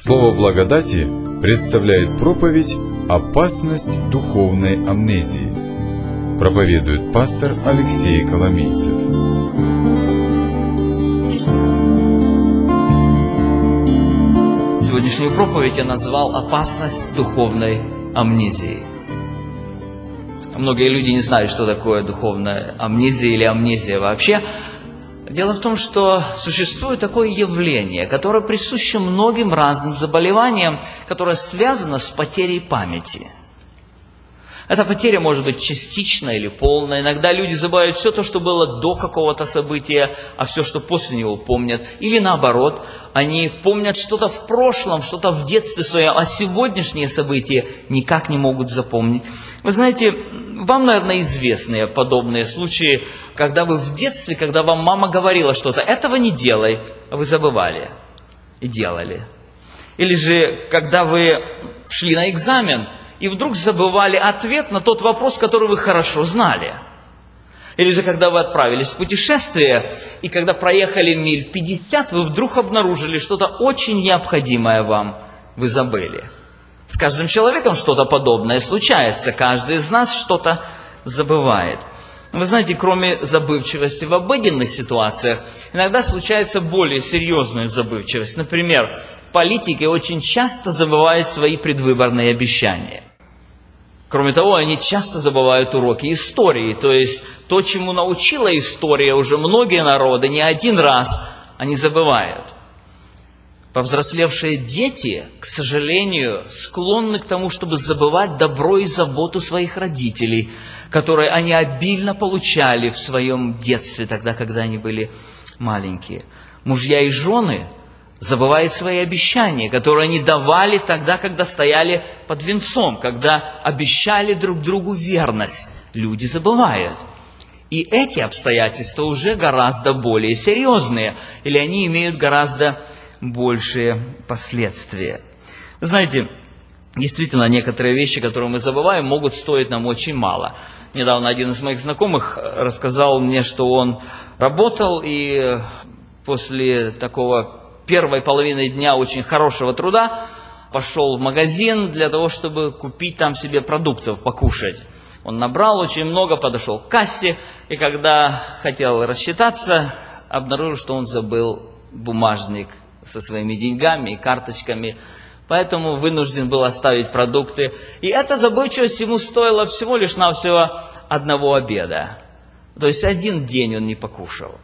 Слово благодати представляет проповедь «Опасность духовной амнезии». Проповедует пастор Алексей Коломийцев. Сегодняшнюю проповедь я назвал «Опасность духовной амнезии». Многие люди не знают, что такое духовная амнезия или амнезия вообще. Дело в том, что существует такое явление, которое присуще многим разным заболеваниям, которое связано с потерей памяти. Эта потеря может быть частичная или полная. Иногда люди забывают все то, что было до какого-то события, а все, что после него, помнят. Или наоборот, они помнят что-то в прошлом, что-то в детстве своем, а сегодняшние события никак не могут запомнить. Вы знаете, вам, наверное, известны подобные случаи, когда вы в детстве, когда вам мама говорила что-то, этого не делай, а вы забывали и делали. Или же, когда вы шли на экзамен и вдруг забывали ответ на тот вопрос, который вы хорошо знали. Или же, когда вы отправились в путешествие, и когда проехали миль 50, вы вдруг обнаружили что-то очень необходимое вам, вы забыли. С каждым человеком что-то подобное случается, каждый из нас что-то забывает. Вы знаете, кроме забывчивости в обыденных ситуациях, иногда случается более серьезная забывчивость. Например, политики очень часто забывают свои предвыборные обещания. Кроме того, они часто забывают уроки истории, то есть то, чему научила история уже многие народы, не один раз они забывают. Повзрослевшие дети, к сожалению, склонны к тому, чтобы забывать добро и заботу своих родителей, которые они обильно получали в своем детстве, тогда, когда они были маленькие. Мужья и жены забывают свои обещания, которые они давали тогда, когда стояли под венцом, когда обещали друг другу верность. Люди забывают. И эти обстоятельства уже гораздо более серьезные, или они имеют гораздо большие последствия. Вы знаете, действительно, некоторые вещи, которые мы забываем, могут стоить нам очень мало. Недавно один из моих знакомых рассказал мне, что он работал, и после такого первой половины дня очень хорошего труда пошел в магазин для того, чтобы купить там себе продуктов покушать. Он набрал очень много, подошел к кассе, и когда хотел рассчитаться, обнаружил, что он забыл бумажник со своими деньгами и карточками, поэтому вынужден был оставить продукты. И эта забывчивость ему стоила всего лишь навсего одного обеда. То есть один день он не покушал.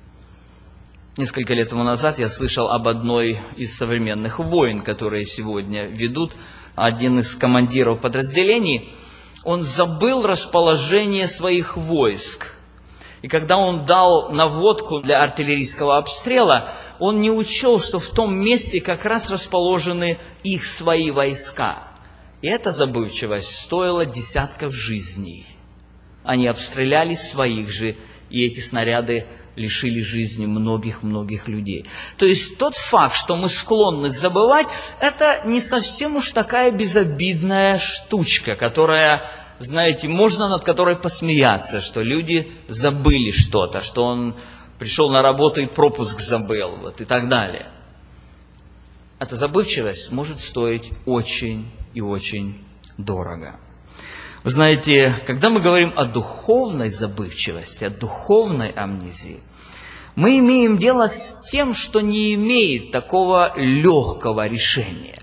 Несколько лет тому назад я слышал об одной из современных войн, которые сегодня ведут. Один из командиров подразделений, он забыл расположение своих войск. И когда он дал наводку для артиллерийского обстрела, он не учел, что в том месте как раз расположены их свои войска. И эта забывчивость стоила десятков жизней. Они обстреляли своих же, и эти снаряды лишили жизни многих-многих людей. То есть тот факт, что мы склонны забывать, это не совсем уж такая безобидная штучка, которая, знаете, можно над которой посмеяться, что люди забыли что-то, что он пришел на работу и пропуск забыл, вот, и так далее. Эта забывчивость может стоить очень и очень дорого. Вы знаете, когда мы говорим о духовной забывчивости, о духовной амнезии, мы имеем дело с тем, что не имеет такого легкого решения.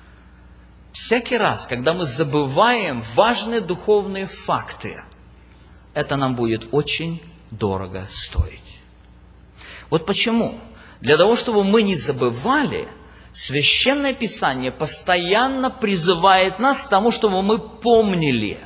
Всякий раз, когда мы забываем важные духовные факты, это нам будет очень дорого стоить. Вот почему. Для того, чтобы мы не забывали, Священное Писание постоянно призывает нас к тому, чтобы мы помнили.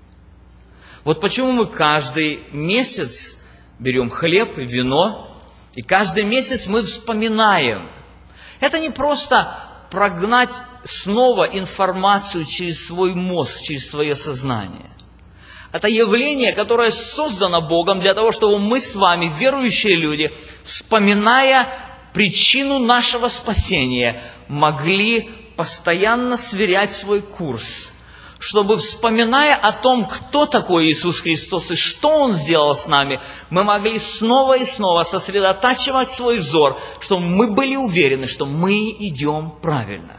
Вот почему мы каждый месяц берем хлеб и вино, и каждый месяц мы вспоминаем. Это не просто прогнать снова информацию через свой мозг, через свое сознание. Это явление, которое создано Богом для того, чтобы мы с вами, верующие люди, вспоминая причину нашего спасения, могли постоянно сверять свой курс, чтобы, вспоминая о том, кто такой Иисус Христос и что Он сделал с нами, мы могли снова и снова сосредотачивать свой взор, чтобы мы были уверены, что мы идем правильно.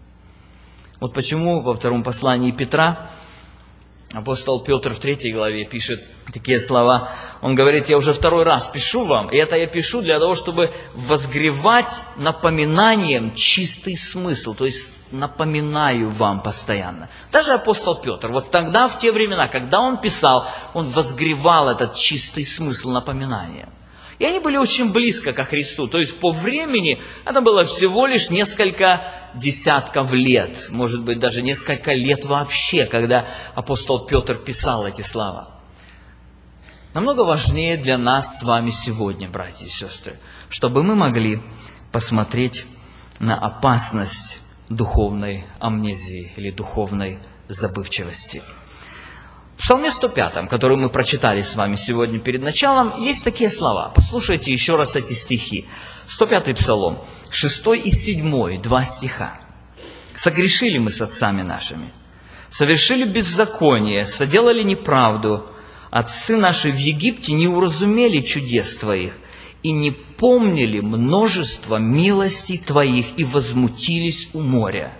Вот почему во втором послании Петра апостол Петр в 3 главе пишет такие слова. Он говорит: я уже второй раз пишу вам, и это я пишу для того, чтобы возгревать напоминанием чистый смысл, то есть напоминаю вам постоянно. Даже апостол Петр, вот тогда, в те времена, когда он писал, он возгревал этот чистый смысл напоминания. И они были очень близко ко Христу, то есть по времени это было всего лишь несколько десятков лет, может быть, даже несколько лет вообще, когда апостол Петр писал эти слова. Намного важнее для нас с вами сегодня, братья и сестры, чтобы мы могли посмотреть на опасность духовной амнезии или духовной забывчивости. В Псалме 105, который мы прочитали с вами сегодня перед началом, есть такие слова. Послушайте еще раз эти стихи. 105-й Псалом, 6 и 7, 2 стиха. «Согрешили мы с отцами нашими, совершили беззаконие, соделали неправду. Отцы наши в Египте не уразумели чудес Твоих и не помнили множество милостей Твоих и возмутились у моря».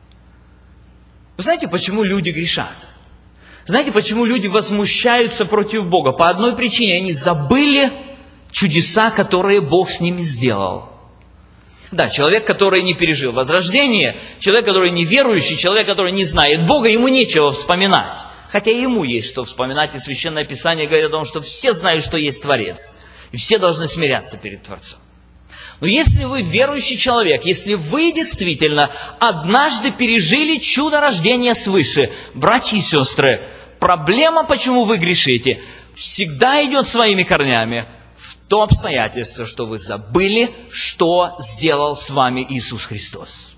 Вы знаете, почему люди грешат? Знаете, почему люди возмущаются против Бога? По одной причине: они забыли чудеса, которые Бог с ними сделал. Да, человек, который не пережил возрождение, человек, который неверующий, человек, который не знает Бога, ему нечего вспоминать. Хотя и ему есть что вспоминать, и Священное Писание говорит о том, что все знают, что есть Творец, и все должны смиряться перед Творцом. Но если вы верующий человек, если вы действительно однажды пережили чудо рождения свыше, братья и сестры, проблема, почему вы грешите, всегда идет своими корнями в то обстоятельство, что вы забыли, что сделал с вами Иисус Христос.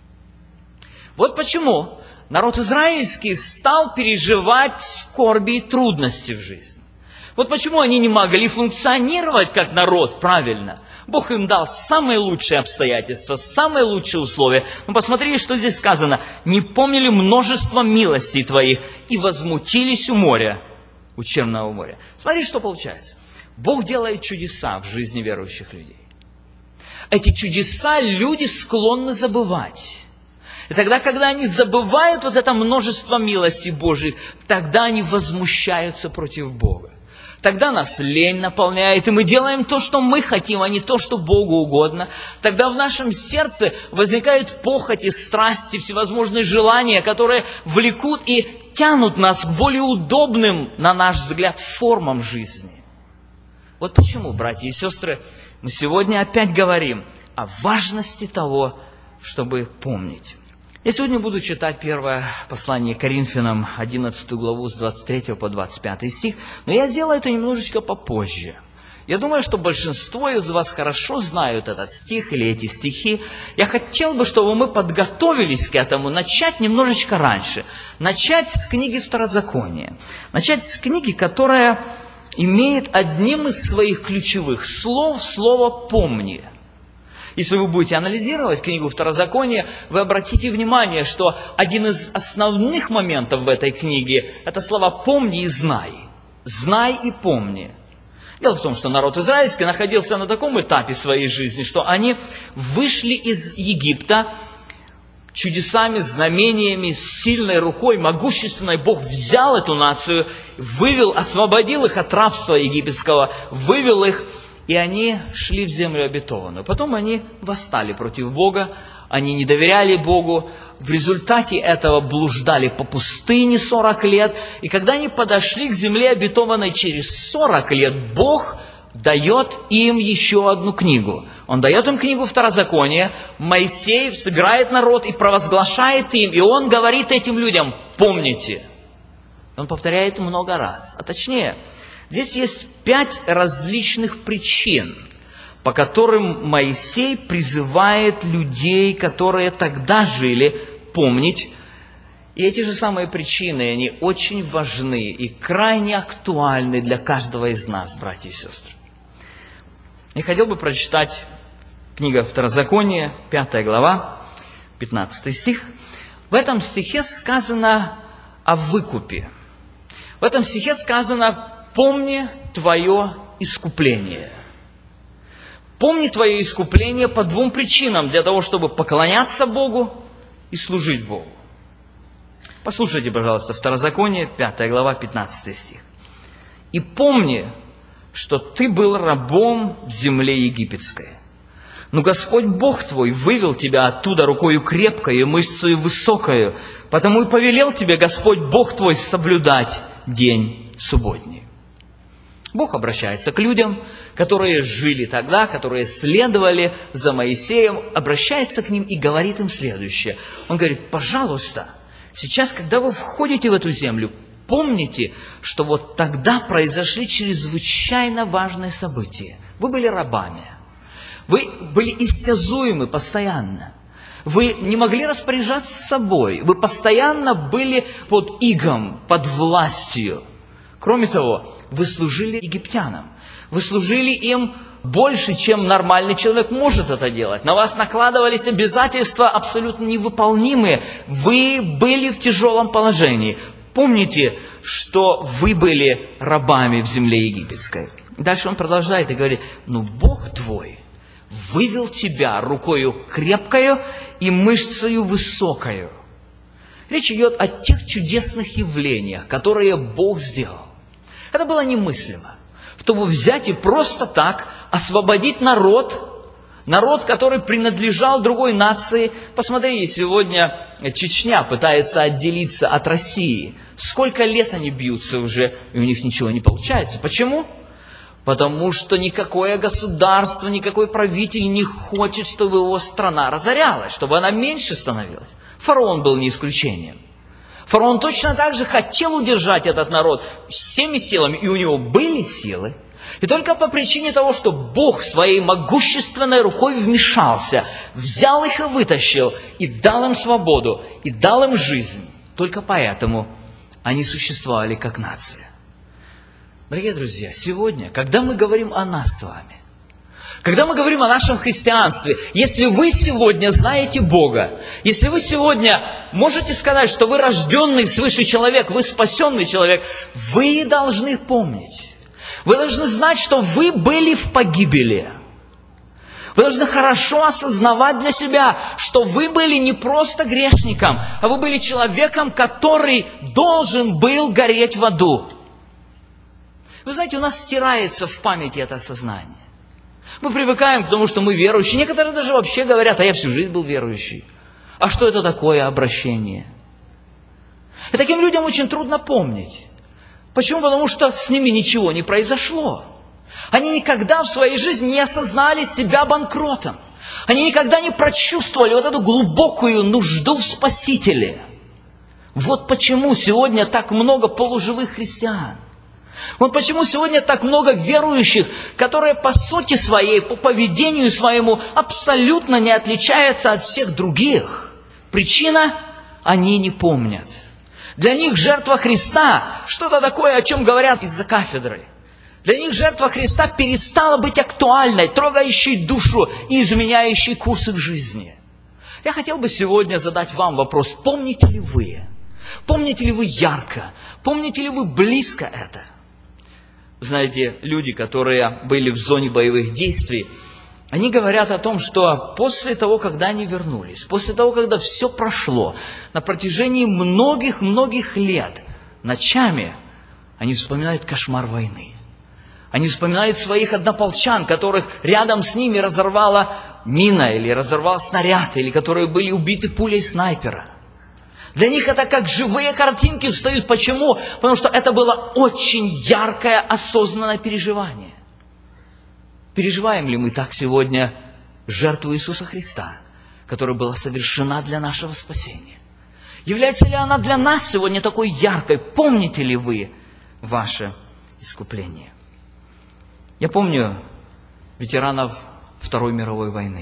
Вот почему народ израильский стал переживать скорби и трудности в жизни. Вот почему они не могли функционировать как народ правильно. Бог им дал самые лучшие обстоятельства, самые лучшие условия. Но посмотрите, что здесь сказано. «Не помнили множество милостей Твоих и возмутились у моря», у Черного моря. Смотрите, что получается. Бог делает чудеса в жизни верующих людей. Эти чудеса люди склонны забывать. И тогда, когда они забывают вот это множество милостей Божьих, тогда они возмущаются против Бога. Тогда нас лень наполняет, и мы делаем то, что мы хотим, а не то, что Богу угодно. Тогда в нашем сердце возникают похоти, страсти, всевозможные желания, которые влекут и тянут нас к более удобным, на наш взгляд, формам жизни. Вот почему, братья и сестры, мы сегодня опять говорим о важности того, чтобы помнить. Я сегодня буду читать первое послание Коринфянам, 11 главу с 23 по 25 стих, но я сделаю это немножечко попозже. Я думаю, что большинство из вас хорошо знают этот стих или эти стихи. Я хотел бы, чтобы мы подготовились к этому, начать немножечко раньше. Начать с книги Второзакония. Начать с книги, которая имеет одним из своих ключевых слов слово «помни». Если вы будете анализировать книгу Второзакония, вы обратите внимание, что один из основных моментов в этой книге – это слова «помни» и «знай». «Знай» и «помни». Дело в том, что народ израильский находился на таком этапе своей жизни, что они вышли из Египта чудесами, знамениями, сильной рукой, могущественной. Бог взял эту нацию, вывел, освободил их от рабства египетского, вывел их, и они шли в землю обетованную. Потом они восстали против Бога, они не доверяли Богу. В результате этого блуждали по пустыне 40 лет. И когда они подошли к земле обетованной через 40 лет, Бог дает им еще одну книгу. Он дает им книгу Второзакония. Моисей собирает народ и провозглашает им. И он говорит этим людям: помните. Он повторяет много раз. А точнее, здесь есть 5 различных причин, по которым Моисей призывает людей, которые тогда жили, помнить. И эти же самые причины, они очень важны и крайне актуальны для каждого из нас, братья и сестры. Я хотел бы прочитать книга Второзакония, 5 глава, 15 стих. В этом стихе сказано о выкупе. В этом стихе сказано: «Помни твое искупление». Помни твое искупление по двум причинам: для того, чтобы поклоняться Богу и служить Богу. Послушайте, пожалуйста, Второзаконие, 5 глава, 15 стих. «И помни, что ты был рабом в земле египетской. Но Господь Бог твой вывел тебя оттуда рукою крепкою, мышцею высокою, потому и повелел тебе Господь Бог твой соблюдать день субботний». Бог обращается к людям, которые жили тогда, которые следовали за Моисеем, обращается к ним и говорит им следующее. Он говорит: пожалуйста, сейчас, когда вы входите в эту землю, помните, что вот тогда произошли чрезвычайно важные события. Вы были рабами, вы были истязуемы постоянно, вы не могли распоряжаться собой, вы постоянно были под игом, под властью. Кроме того, вы служили египтянам, вы служили им больше, чем нормальный человек может это делать. На вас накладывались обязательства абсолютно невыполнимые. Вы были в тяжелом положении. Помните, что вы были рабами в земле египетской. Дальше он продолжает и говорит: «Но Бог твой вывел тебя рукою крепкою и мышцею высокою». Речь идет о тех чудесных явлениях, которые Бог сделал. Это было немыслимо, чтобы взять и просто так освободить народ, который принадлежал другой нации. Посмотрите, сегодня Чечня пытается отделиться от России. Сколько лет они бьются уже, и у них ничего не получается. Почему? Потому что никакое государство, никакой правитель не хочет, чтобы его страна разорялась, чтобы она меньше становилась. Фараон был не исключением. Фараон точно так же хотел удержать этот народ всеми силами, и у него были силы. И только по причине того, что Бог своей могущественной рукой вмешался, взял их и вытащил, и дал им свободу, и дал им жизнь, только поэтому они существовали как нация. Дорогие друзья, сегодня, когда мы говорим о нас с вами, когда мы говорим о нашем христианстве, если вы сегодня знаете Бога, если вы сегодня можете сказать, что вы рожденный свыше человек, вы спасенный человек, вы должны помнить, вы должны знать, что вы были в погибели. Вы должны хорошо осознавать для себя, что вы были не просто грешником, а вы были человеком, который должен был гореть в аду. Вы знаете, у нас стирается в памяти это сознание. Мы привыкаем к тому, что мы верующие. Некоторые даже вообще говорят: а я всю жизнь был верующий. А что это такое обращение? И таким людям очень трудно помнить. Почему? Потому что с ними ничего не произошло. Они никогда в своей жизни не осознали себя банкротом. Они никогда не прочувствовали вот эту глубокую нужду в Спасителе. Вот почему сегодня так много полуживых христиан. Вот почему сегодня так много верующих, которые по сути своей, по поведению своему абсолютно не отличаются от всех других. Причина – они не помнят. Для них жертва Христа – что-то такое, о чем говорят из-за кафедры. Для них жертва Христа перестала быть актуальной, трогающей душу и изменяющей курс их жизни. Я хотел бы сегодня задать вам вопрос: помните ли вы? Помните ли вы ярко? Помните ли вы близко это? Знаете, люди, которые были в зоне боевых действий, они говорят о том, что после того, когда они вернулись, после того, когда все прошло, на протяжении многих лет, ночами они вспоминают кошмар войны. Они вспоминают своих однополчан, которых рядом с ними разорвала мина, или разорвал снаряд, или которые были убиты пулей снайпера. Для них это как живые картинки встают. Почему? Потому что это было очень яркое, осознанное переживание. Переживаем ли мы так сегодня жертву Иисуса Христа, которая была совершена для нашего спасения? Является ли она для нас сегодня такой яркой? Помните ли вы ваше искупление? Я помню ветеранов Второй мировой войны.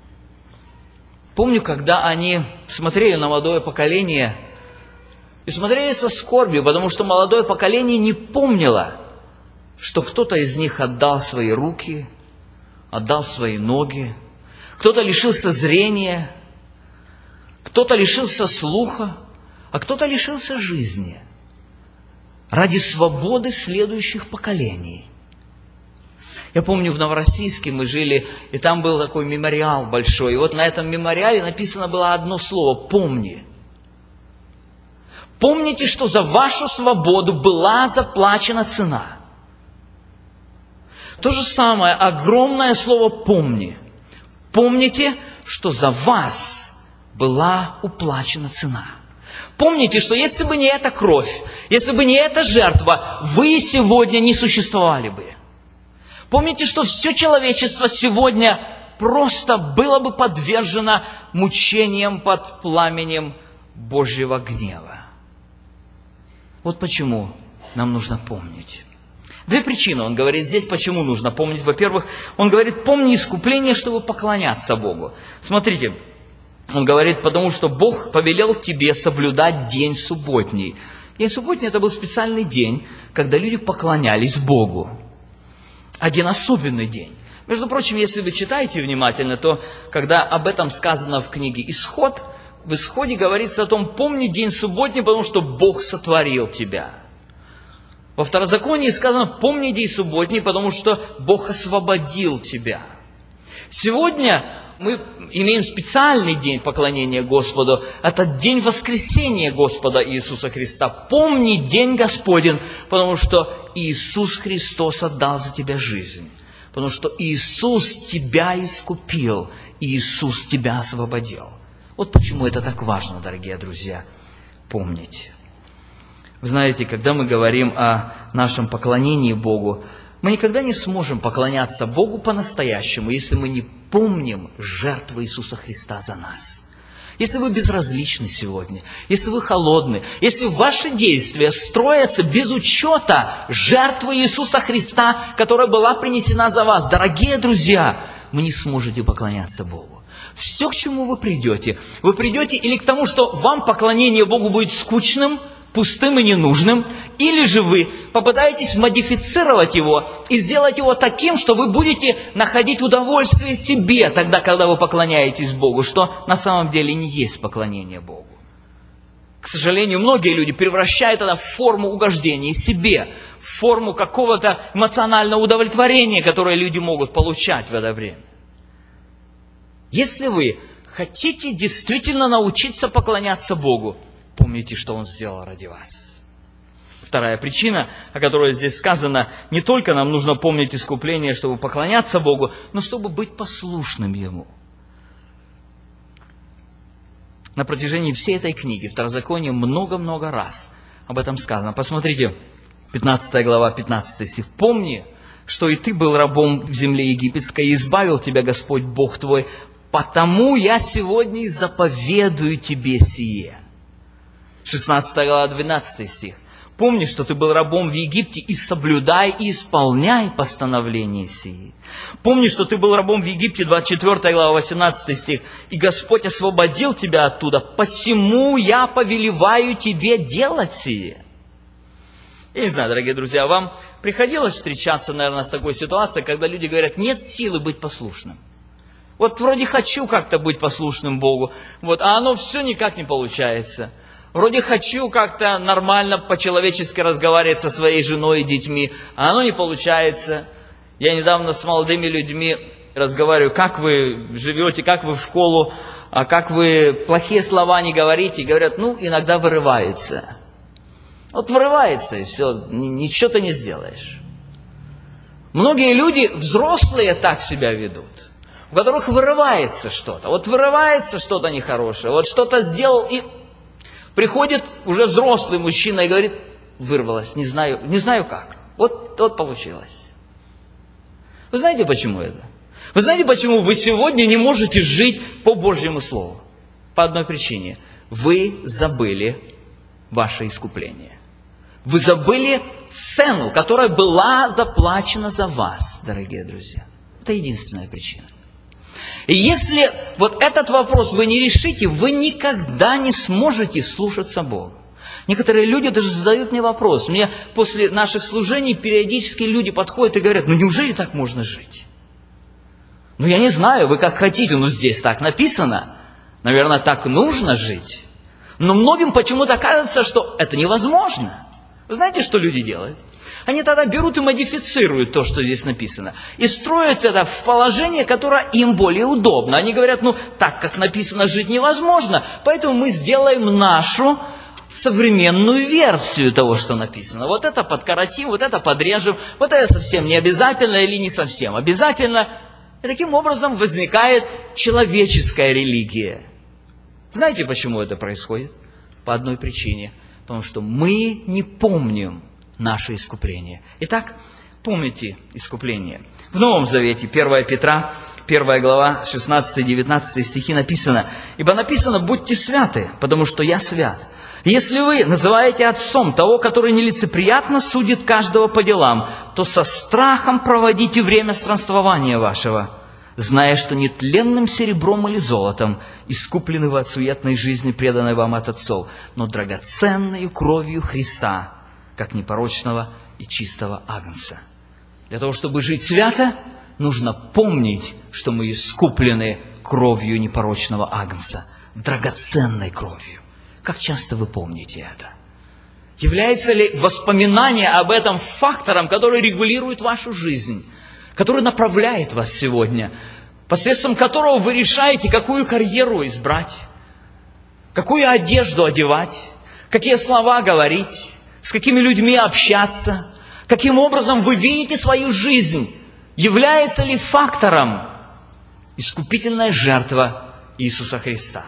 Помню, когда они смотрели на молодое поколение и смотрели со скорбью, потому что молодое поколение не помнило, что кто-то из них отдал свои руки, отдал свои ноги, кто-то лишился зрения, кто-то лишился слуха, а кто-то лишился жизни ради свободы следующих поколений. Я помню, в Новороссийске мы жили, и там был такой мемориал большой. И вот на этом мемориале написано было одно слово – «Помни». Помните, что за вашу свободу была заплачена цена. То же самое, огромное слово «помни». Помните, что за вас была уплачена цена. Помните, что если бы не эта кровь, если бы не эта жертва, вы сегодня не существовали бы. Помните, что все человечество сегодня просто было бы подвержено мучениям под пламенем Божьего гнева. Вот почему нам нужно помнить. Две причины он говорит здесь, почему нужно помнить. Во-первых, он говорит, помни искупление, чтобы поклоняться Богу. Смотрите, он говорит, потому что Бог повелел тебе соблюдать день субботний. День субботний – это был специальный день, когда люди поклонялись Богу. Один особенный день. Между прочим, если вы читаете внимательно, то когда об этом сказано в книге «Исход», в Исходе говорится о том, помни день субботний, потому что Бог сотворил тебя. Во Второзаконии сказано, помни день субботний, потому что Бог освободил тебя. Сегодня мы имеем специальный день поклонения Господу. Это день воскресения Господа Иисуса Христа. Помни день Господень, потому что Иисус Христос отдал за тебя жизнь. Потому что Иисус тебя искупил, Иисус тебя освободил. Вот почему это так важно, дорогие друзья, помнить. Вы знаете, когда мы говорим о нашем поклонении Богу, мы никогда не сможем поклоняться Богу по-настоящему, если мы не помним жертву Иисуса Христа за нас. Если вы безразличны сегодня, если вы холодны, если ваши действия строятся без учета жертвы Иисуса Христа, которая была принесена за вас, дорогие друзья, вы не сможете поклоняться Богу. Все, к чему вы придете или к тому, что вам поклонение Богу будет скучным, пустым и ненужным, или же вы попытаетесь модифицировать его и сделать его таким, что вы будете находить удовольствие себе тогда, когда вы поклоняетесь Богу, что на самом деле не есть поклонение Богу. К сожалению, многие люди превращают это в форму угождения себе, в форму какого-то эмоционального удовлетворения, которое люди могут получать в это время. Если вы хотите действительно научиться поклоняться Богу, помните, что Он сделал ради вас. Вторая причина, о которой здесь сказано, не только нам нужно помнить искупление, чтобы поклоняться Богу, но чтобы быть послушным Ему. На протяжении всей этой книги, Второзаконие, много-много раз об этом сказано. Посмотрите, 15 глава, 15 стих. «Помни, что и ты был рабом в земле египетской, и избавил тебя Господь Бог твой, потому я сегодня и заповедую тебе сие». 16 глава, 12 стих. «Помни, что ты был рабом в Египте, и соблюдай и исполняй постановления сии». «Помни, что ты был рабом в Египте», 24 глава, 18 стих. «И Господь освободил тебя оттуда, посему я повелеваю тебе делать сие». Я не знаю, дорогие друзья, вам приходилось встречаться, наверное, с такой ситуацией, когда люди говорят, нет силы быть послушным. Вот вроде хочу как-то быть послушным Богу, а оно все никак не получается. Вроде хочу как-то нормально по-человечески разговаривать со своей женой и детьми, а оно не получается. Я недавно с молодыми людьми разговариваю, как вы живете, как вы в школу, как вы плохие слова не говорите. И говорят, иногда вырывается. Вот вырывается, и все, ничего ты не сделаешь. Многие люди, взрослые, так себя ведут. У которых вырывается что-то. Вот вырывается что-то нехорошее, вот что-то сделал, и приходит уже взрослый мужчина и говорит, вырвалось, не знаю как. Вот получилось. Вы знаете, почему это? Вы знаете, почему вы сегодня не можете жить по Божьему Слову? По одной причине. Вы забыли ваше искупление. Вы забыли цену, которая была заплачена за вас, дорогие друзья. Это единственная причина. И если вот этот вопрос вы не решите, вы никогда не сможете слушаться Бога. Некоторые люди даже задают мне вопрос. Мне после наших служений периодически люди подходят и говорят, неужели так можно жить? Я не знаю, вы как хотите, но здесь так написано. Наверное, так нужно жить. Но многим почему-то кажется, что это невозможно. Вы знаете, что люди делают? Они тогда берут и модифицируют то, что здесь написано, и строят это в положение, которое им более удобно. Они говорят, так как написано, жить невозможно, поэтому мы сделаем нашу современную версию того, что написано. Вот это подкоротим, вот это подрежем, вот это совсем не обязательно или не совсем обязательно. И таким образом возникает человеческая религия. Знаете, почему это происходит? По одной причине. Потому что мы не помним наше искупление. Итак, помните искупление. В Новом Завете, 1 Петра, 1 глава, 16-19 стихи написано: «Ибо написано, будьте святы, потому что я свят. Если вы называете отцом того, который нелицеприятно судит каждого по делам, то со страхом проводите время странствования вашего, зная, что нетленным серебром или золотом искуплены вы от суетной жизни, преданной вам от отцов, но драгоценной кровью Христа, как непорочного и чистого агнца». Для того, чтобы жить свято, нужно помнить, что мы искуплены кровью непорочного агнца, драгоценной кровью. Как часто вы помните это? Является ли воспоминание об этом фактором, который регулирует вашу жизнь, который направляет вас сегодня, посредством которого вы решаете, какую карьеру избрать, какую одежду одевать, какие слова говорить, с какими людьми общаться, каким образом вы видите свою жизнь? Является ли фактором искупительная жертва Иисуса Христа?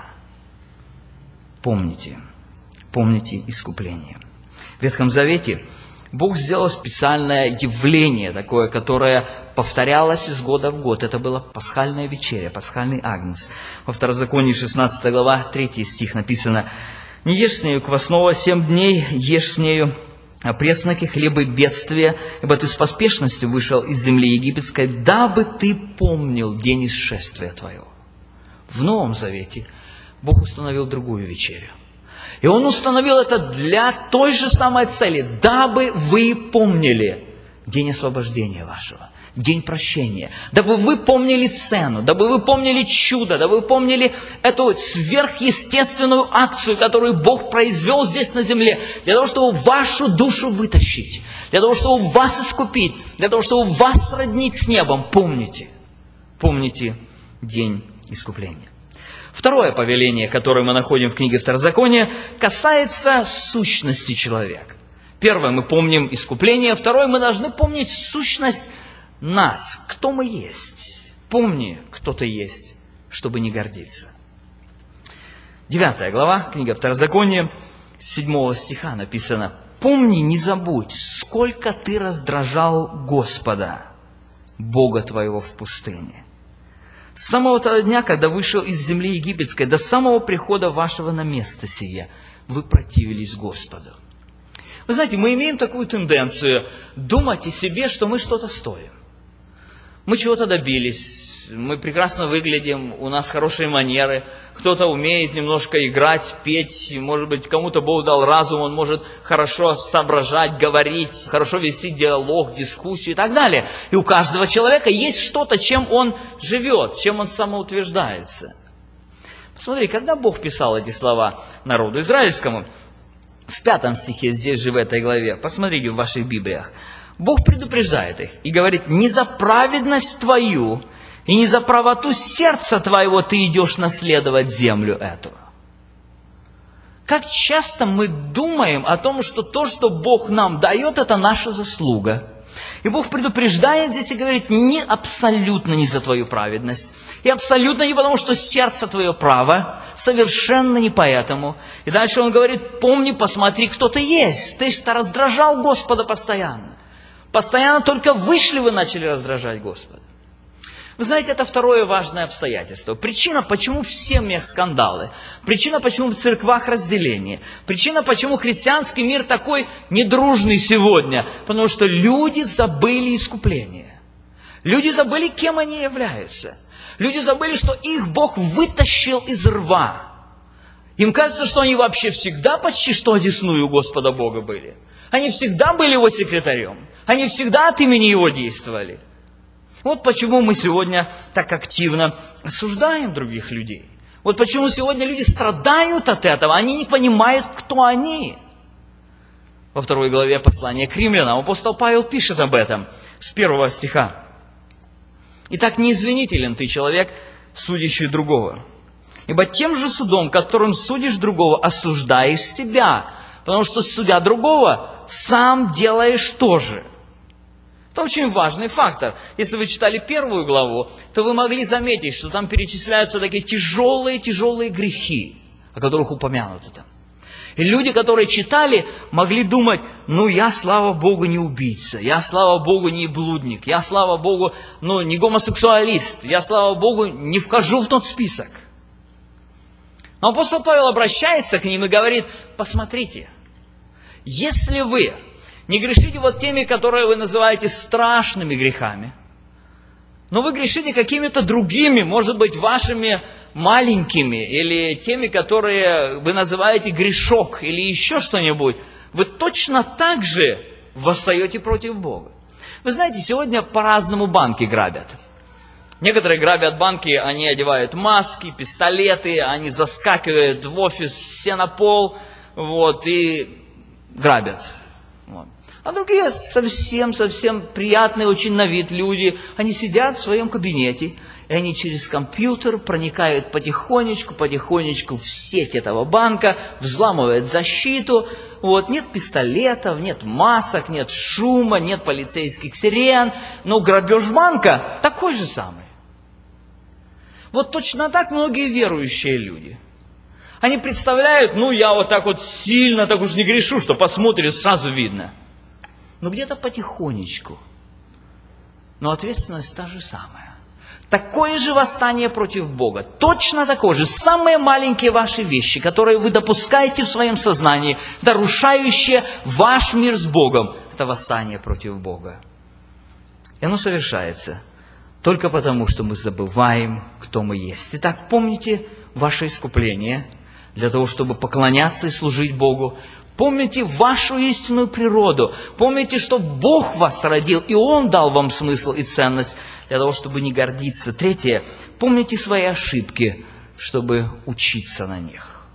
Помните искупление. В Ветхом Завете Бог сделал специальное явление, такое, которое повторялось из года в год. Это была пасхальная вечеря, пасхальный агнец. Во Второзаконии 16 глава, 3 стих написано: «Не ешь с нею квасного 7 дней, ешь с нею пресноки, хлебы бедствия, ибо ты с поспешностью вышел из земли египетской, дабы ты помнил день исшествия твоего». В Новом Завете Бог установил другую вечерю. И Он установил это для той же самой цели, дабы вы помнили день освобождения вашего, день прощения, дабы вы помнили цену, дабы вы помнили чудо, дабы вы помнили эту сверхъестественную акцию, которую Бог произвел здесь на земле, для того, чтобы вашу душу вытащить, для того, чтобы вас искупить, для того, чтобы вас сроднить с небом. Помните день искупления. Второе повеление, которое мы находим в книге Второзакония, касается сущности человека. Первое, мы помним искупление. Второе, мы должны помнить сущность нас, кто мы есть. Помни, кто ты есть, чтобы не гордиться. 9 глава, книга Второзакония, 7 стиха написано: «Помни, не забудь, сколько ты раздражал Господа, Бога твоего в пустыне. С самого того дня, когда вышел из земли египетской, до самого прихода вашего на место сие, вы противились Господу». Вы знаете, мы имеем такую тенденцию думать о себе, что мы что-то стоим. Мы чего-то добились, мы прекрасно выглядим, у нас хорошие манеры, кто-то умеет немножко играть, петь, может быть, кому-то Бог дал разум, он может хорошо соображать, говорить, хорошо вести диалог, дискуссию и так далее. И у каждого человека есть что-то, чем он живет, чем он самоутверждается. Посмотри, когда Бог писал эти слова народу израильскому, в 5 стихе, здесь же в этой главе, посмотрите в ваших Библиях, Бог предупреждает их и говорит: «Не за праведность твою и не за правоту сердца твоего ты идешь наследовать землю эту». Как часто мы думаем о том, что то, что Бог нам дает, это наша заслуга. И Бог предупреждает здесь и говорит: абсолютно не за твою праведность. И абсолютно не потому, что сердце твое право. Совершенно не поэтому. И дальше Он говорит: помни, посмотри, кто ты есть. Ты что раздражал Господа постоянно. Постоянно только вышли, вы начали раздражать Господа. Вы знаете, это второе важное обстоятельство. Причина, почему в семьях скандалы. Причина, почему в церквах разделение. Причина, почему христианский мир такой недружный сегодня. Потому что люди забыли искупление. Люди забыли, кем они являются. Люди забыли, что их Бог вытащил из рва. Им кажется, что они вообще всегда почти что одесную Господа Бога были. Они всегда были Его секретарем. Они всегда от имени Его действовали. Вот почему мы сегодня так активно осуждаем других людей. Вот почему сегодня люди страдают от этого, они не понимают, кто они. Во 2 главе послания к римлянам апостол Павел пишет об этом с 1 стиха. «Итак, неизвинителен ты, человек, судящий другого. Ибо тем же судом, которым судишь другого, осуждаешь себя, потому что, судя другого, сам делаешь то же». Это очень важный фактор. Если вы читали 1 главу, то вы могли заметить, что там перечисляются такие тяжелые грехи, о которых упомянуто там. И люди, которые читали, могли думать: ну, я, слава Богу, не убийца, я, слава Богу, не блудник, я, слава Богу, не гомосексуалист, я, слава Богу, не вхожу в тот список. Но апостол Павел обращается к ним и говорит: посмотрите, если вы не грешите вот теми, которые вы называете страшными грехами, но вы грешите какими-то другими, может быть, вашими маленькими, или теми, которые вы называете грешок, или еще что-нибудь, вы точно так же восстаете против Бога. Вы знаете, сегодня по-разному банки грабят. Некоторые грабят банки, они одевают маски, пистолеты, они заскакивают в офис, все на пол, и грабят. А другие совсем приятные очень на вид люди, они сидят в своем кабинете, и они через компьютер проникают потихонечку в сеть этого банка, взламывают защиту. Нет пистолетов, нет масок, нет шума, нет полицейских сирен, но грабеж банка такой же самый. Точно так многие верующие люди. Они представляют: я вот так вот сильно, так уж не грешу, что посмотришь, сразу видно. Но где-то потихонечку. Но ответственность та же самая. Такое же восстание против Бога. Точно такое же. Самые маленькие ваши вещи, которые вы допускаете в своем сознании, нарушающие ваш мир с Богом, это восстание против Бога. И оно совершается только потому, что мы забываем, кто мы есть. Итак, помните ваше искупление для того, чтобы поклоняться и служить Богу. Помните вашу истинную природу. Помните, что Бог вас родил, и Он дал вам смысл и ценность для того, чтобы не гордиться. 3. Помните свои ошибки, чтобы учиться на них.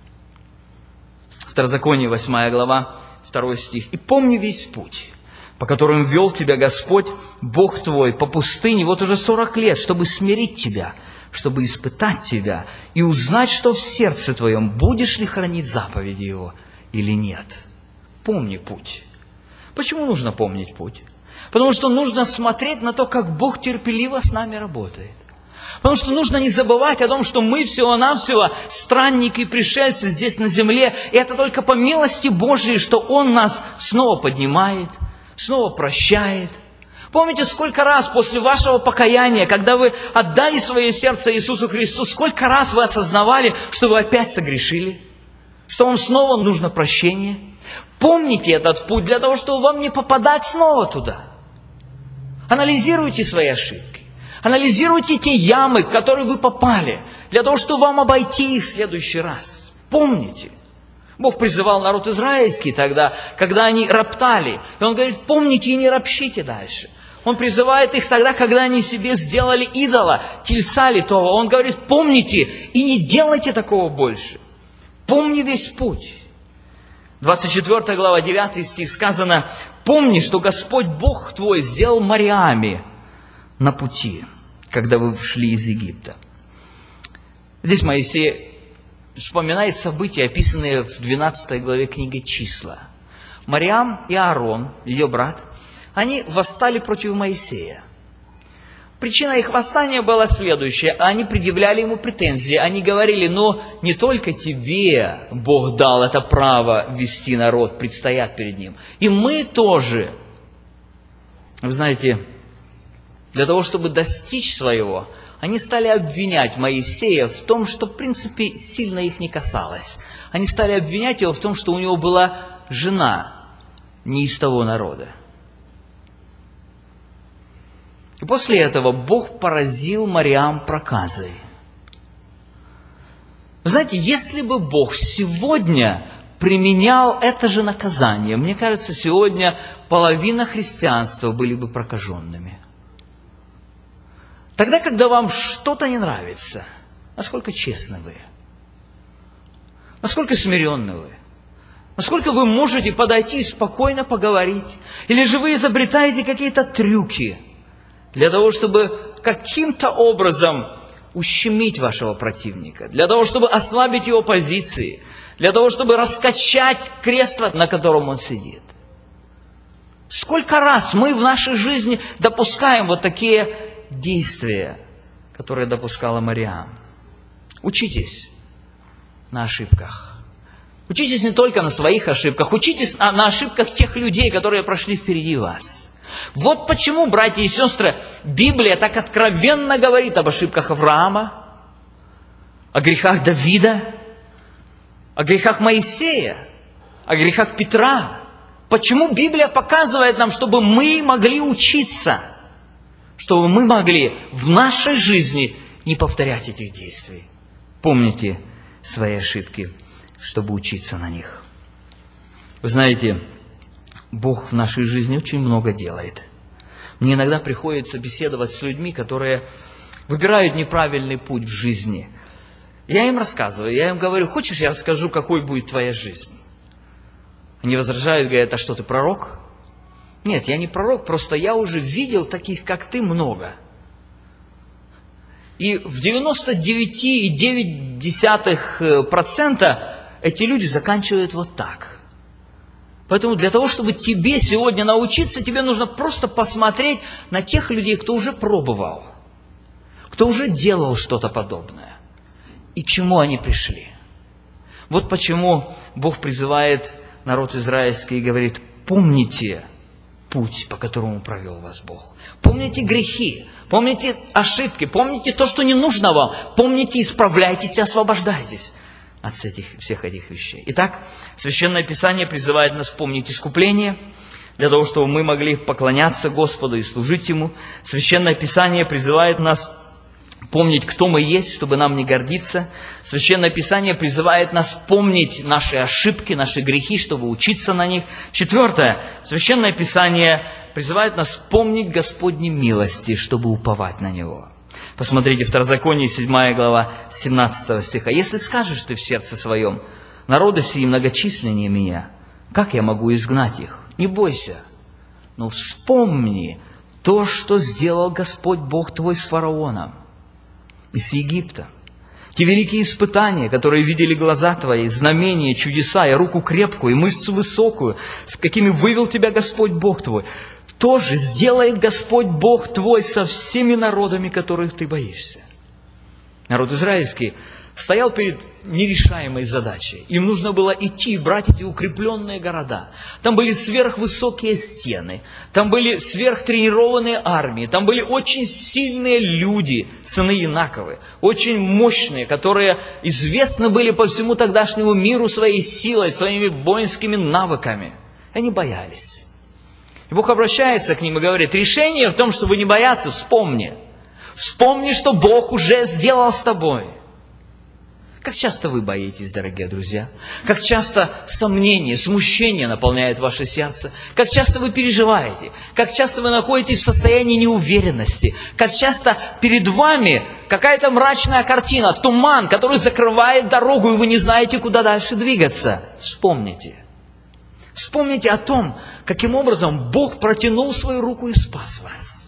Второзаконие, 8 глава, 2 стих. «И помни весь путь, по которым вел тебя Господь, Бог твой, по пустыне уже 40 лет, чтобы смирить тебя, чтобы испытать тебя и узнать, что в сердце твоем, будешь ли хранить заповеди Его или нет». Помни путь. Почему нужно помнить путь? Потому что нужно смотреть на то, как Бог терпеливо с нами работает. Потому что нужно не забывать о том, что мы всего-навсего странники и пришельцы здесь на земле. И это только по милости Божией, что Он нас снова поднимает, снова прощает. Помните, сколько раз после вашего покаяния, когда вы отдали свое сердце Иисусу Христу, сколько раз вы осознавали, что вы опять согрешили? Что вам снова нужно прощение? Помните этот путь для того, чтобы вам не попадать снова туда. Анализируйте свои ошибки. Анализируйте те ямы, в которые вы попали, для того, чтобы вам обойти их в следующий раз. Помните. Бог призывал народ израильский тогда, когда они роптали. И Он говорит: помните и не ропщите дальше. Он призывает их тогда, когда они себе сделали идола, тельца литого. Он говорит: помните и не делайте такого больше. Помни весь путь. 24 глава, 9 стих сказано: «Помни, что Господь Бог твой сделал морями на пути, когда вы шли из Египта». Здесь Моисей вспоминает события, описанные в 12 главе книги «Числа». Марьям и Аарон, ее брат, они восстали против Моисея. Причина их восстания была следующая. Они предъявляли ему претензии. Они говорили: не только тебе Бог дал это право вести народ, предстоят перед ним. И мы тоже. Вы знаете, для того, чтобы достичь своего, они стали обвинять Моисея в том, что, в принципе, сильно их не касалось. Они стали обвинять его в том, что у него была жена не из того народа. И после этого Бог поразил Марьям проказой. Вы знаете, если бы Бог сегодня применял это же наказание, мне кажется, сегодня половина христианства были бы прокаженными. Тогда, когда вам что-то не нравится, насколько честны вы, насколько смиренны вы, насколько вы можете подойти и спокойно поговорить, или же вы изобретаете какие-то трюки для того, чтобы каким-то образом ущемить вашего противника, для того, чтобы ослабить его позиции, для того, чтобы раскачать кресло, на котором он сидит. Сколько раз мы в нашей жизни допускаем вот такие действия, которые допускала Мариам. Учитесь на ошибках. Учитесь не только на своих ошибках, учитесь на ошибках тех людей, которые прошли впереди вас. Вот почему, братья и сестры, Библия так откровенно говорит об ошибках Авраама, о грехах Давида, о грехах Моисея, о грехах Петра. Почему Библия показывает нам, чтобы мы могли учиться, чтобы мы могли в нашей жизни не повторять этих действий. Помните свои ошибки, чтобы учиться на них. Вы знаете, Бог в нашей жизни очень много делает. Мне иногда приходится беседовать с людьми, которые выбирают неправильный путь в жизни. Я им рассказываю, я им говорю: хочешь, я расскажу, какой будет твоя жизнь? Они возражают, говорят: а что, ты пророк? Нет, я не пророк, просто я уже видел таких, как ты, много. И в 99,9% эти люди заканчивают вот так. Поэтому для того, чтобы тебе сегодня научиться, тебе нужно просто посмотреть на тех людей, кто уже пробовал, кто уже делал что-то подобное, и к чему они пришли. Вот почему Бог призывает народ израильский и говорит: помните путь, по которому провел вас Бог. Помните грехи, помните ошибки, помните то, что не нужно вам. Помните, исправляйтесь и освобождайтесь от всех этих вещей. Итак, Священное Писание призывает нас помнить искупление, для того, чтобы мы могли поклоняться Господу и служить Ему. Священное Писание призывает нас помнить, кто мы есть, чтобы нам не гордиться. Священное Писание призывает нас помнить наши ошибки, наши грехи, чтобы учиться на них. Четвертое. Священное Писание призывает нас помнить Господни милости, чтобы уповать на Него. Посмотрите, Второзаконие, 7 глава, 17 стиха. «Если скажешь ты в сердце своем: народы сии многочисленнее меня, как я могу изгнать их? Не бойся, но вспомни то, что сделал Господь Бог твой с фараоном и с Египта. Те великие испытания, которые видели глаза твои, знамения, чудеса, и руку крепкую, и мышцу высокую, с какими вывел тебя Господь Бог твой, тоже сделает Господь Бог твой со всеми народами, которых ты боишься». Народ израильский стоял перед нерешаемой задачей. Им нужно было идти и брать эти укрепленные города. Там были сверхвысокие стены, там были сверхтренированные армии, там были очень сильные люди, сыны Инаковы, очень мощные, которые известны были по всему тогдашнему миру своей силой, своими воинскими навыками. Они боялись. И Бог обращается к ним и говорит: решение в том, чтобы не бояться, вспомни. Вспомни, что Бог уже сделал с тобой. Как часто вы боитесь, дорогие друзья? Как часто сомнение, смущение наполняет ваше сердце? Как часто вы переживаете? Как часто вы находитесь в состоянии неуверенности? Как часто перед вами какая-то мрачная картина, туман, который закрывает дорогу, и вы не знаете, куда дальше двигаться? Вспомните. Вспомните о том, каким образом Бог протянул свою руку и спас вас.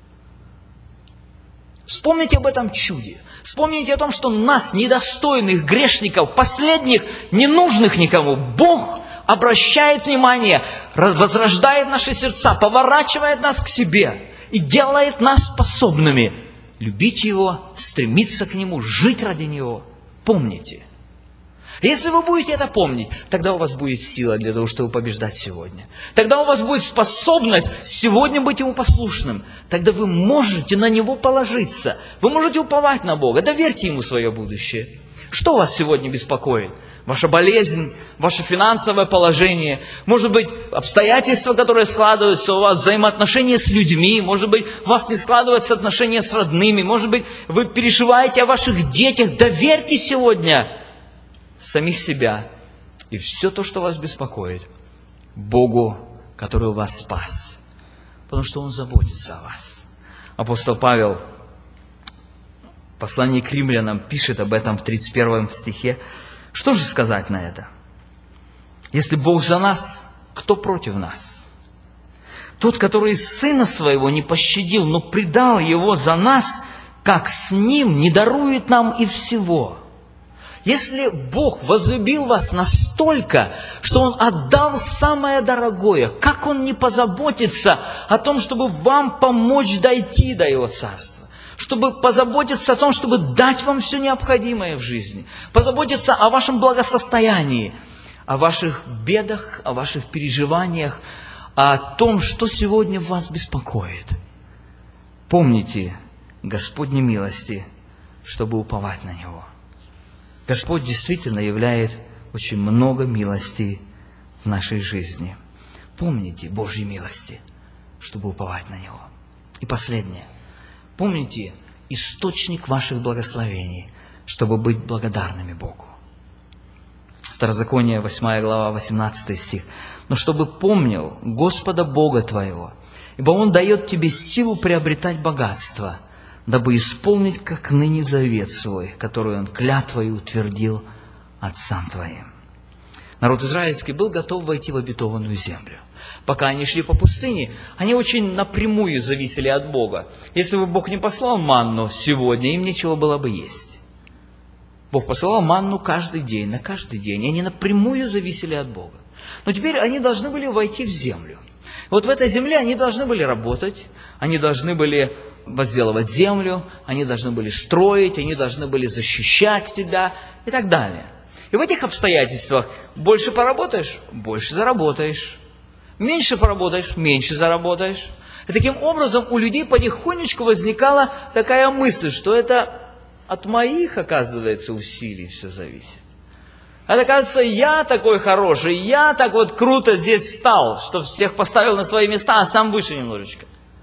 Вспомните об этом чуде. Вспомните о том, что нас, недостойных грешников, последних, ненужных никому, Бог обращает внимание, возрождает наши сердца, поворачивает нас к себе и делает нас способными любить Его, стремиться к Нему, жить ради Него. Помните. Если вы будете это помнить, тогда у вас будет сила для того, чтобы побеждать сегодня. Тогда у вас будет способность сегодня быть Ему послушным. Тогда вы можете на Него положиться. Вы можете уповать на Бога. Доверьте Ему свое будущее. Что вас сегодня беспокоит? Ваша болезнь, ваше финансовое положение, может быть, обстоятельства, которые складываются у вас, взаимоотношения с людьми, может быть, у вас не складываются отношения с родными, может быть, вы переживаете о ваших детях. Доверьте сегодня самих себя и все то, что вас беспокоит, Богу, который вас спас, потому что Он заботится о вас. Апостол Павел Послание к римлянам пишет об этом в 31 стихе. Что же сказать на это? Если Бог за нас, кто против нас? Тот, который Сына Своего не пощадил, но предал Его за нас, как с Ним не дарует нам и всего. Если Бог возлюбил вас настолько, что Он отдал самое дорогое, как Он не позаботится о том, чтобы вам помочь дойти до Его Царства? Чтобы позаботиться о том, чтобы дать вам все необходимое в жизни, позаботиться о вашем благосостоянии, о ваших бедах, о ваших переживаниях, о том, что сегодня вас беспокоит. Помните Господни милости, чтобы уповать на Него. Господь действительно являет очень много милостей в нашей жизни. Помните Божьи милости, чтобы уповать на Него. И последнее. Помните источник ваших благословений, чтобы быть благодарными Богу. Второзаконие, 8 глава, 18 стих. «Но чтобы помнил Господа Бога твоего, ибо Он дает тебе силу приобретать богатство, дабы исполнить, как ныне завет свой, который Он клятвой утвердил отцам твоим». Народ израильский был готов войти в обетованную землю. Пока они шли по пустыне, они очень напрямую зависели от Бога. Если бы Бог не послал манну сегодня, им нечего было бы есть. Бог посылал манну каждый день, на каждый день, и они напрямую зависели от Бога. Но теперь они должны были войти в землю. Вот в этой земле они должны были работать, они должны были возделывать землю, они должны были строить, они должны были защищать себя и так далее. И в этих обстоятельствах больше поработаешь, больше заработаешь. Меньше поработаешь, меньше заработаешь. И таким образом у людей потихонечку возникала такая мысль, что это от моих, оказывается, усилий все зависит. Это, оказывается, я такой хороший, я так вот круто здесь стал, что всех поставил на свои места, а сам выше немножечко.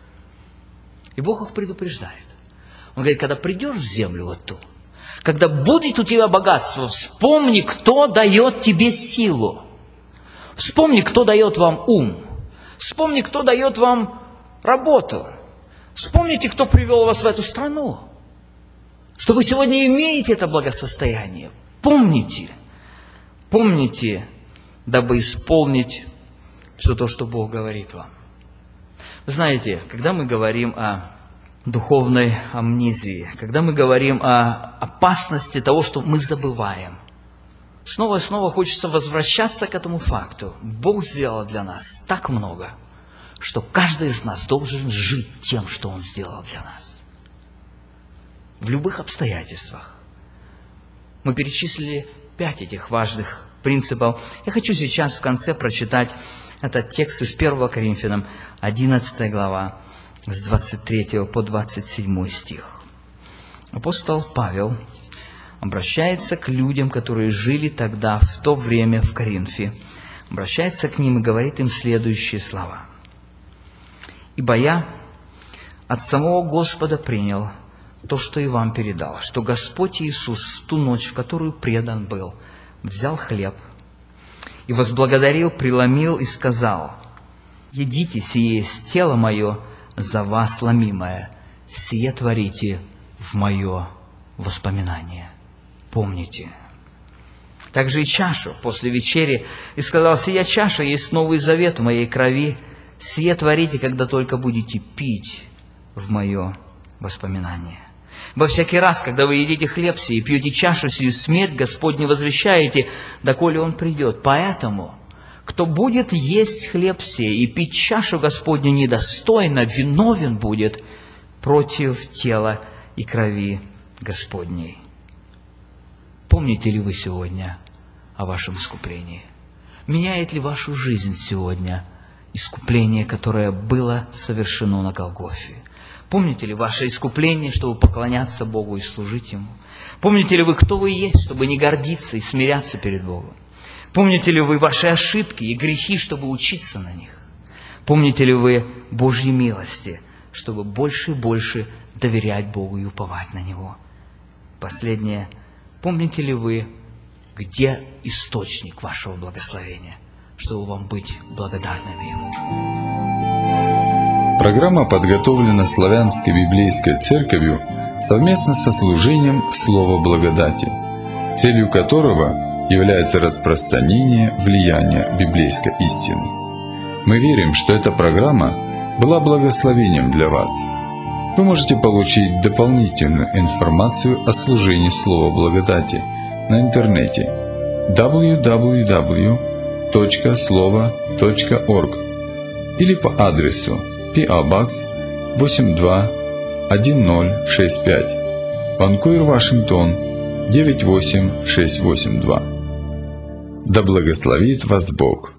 И Бог их предупреждает. Он говорит, когда придешь в землю вот ту, когда будет у тебя богатство, вспомни, кто дает тебе силу. Вспомни, кто дает вам ум. Вспомни, кто дает вам работу. Вспомните, кто привел вас в эту страну. Что вы сегодня имеете это благосостояние. Помните. Помните, дабы исполнить все то, что Бог говорит вам. Вы знаете, когда мы говорим о духовной амнезии, когда мы говорим о опасности того, что мы забываем, снова и снова хочется возвращаться к этому факту. Бог сделал для нас так много, что каждый из нас должен жить тем, что Он сделал для нас. В любых обстоятельствах. Мы перечислили 5 этих важных принципов. Я хочу сейчас в конце прочитать этот текст из 1 Коринфянам, 11 глава, с 23 по 27 стих. Апостол Павел обращается к людям, которые жили тогда, в то время в Коринфе. Обращается к ним и говорит им следующие слова. «Ибо я от самого Господа принял то, что и вам передал, что Господь Иисус в ту ночь, в которую предан был, взял хлеб и возблагодарил, преломил и сказал: едите, сие есть тело мое, за вас ломимое, сие творите в мое воспоминание». Помните. Также и чашу после вечери, и сказал: сия чаша есть новый завет в моей крови, сие творите, когда только будете пить в мое воспоминание. Во всякий раз, когда вы едите хлеб сей и пьете чашу сию, смерть Господню возвещаете, доколе Он придет. Поэтому, кто будет есть хлеб сей и пить чашу Господню недостойно, виновен будет против тела и крови Господней. Помните ли вы сегодня о вашем искуплении? Меняет ли вашу жизнь сегодня искупление, которое было совершено на Голгофе? Помните ли ваше искупление, чтобы поклоняться Богу и служить Ему? Помните ли вы, кто вы есть, чтобы не гордиться и смиряться перед Богом? Помните ли вы ваши ошибки и грехи, чтобы учиться на них? Помните ли вы Божьи милости, чтобы больше и больше доверять Богу и уповать на Него? Последнее. Помните ли вы, где источник вашего благословения, чтобы вам быть благодарными Ему? Программа подготовлена Славянской библейской церковью совместно со служением Слова Благодати, целью которого является распространение влияния библейской истины. Мы верим, что эта программа была благословением для вас. Вы можете получить дополнительную информацию о служении Слова Благодати на интернете www.slovo.org или по адресу PO Box 821065, Ванкувер, Вашингтон 98682. Да благословит вас Бог!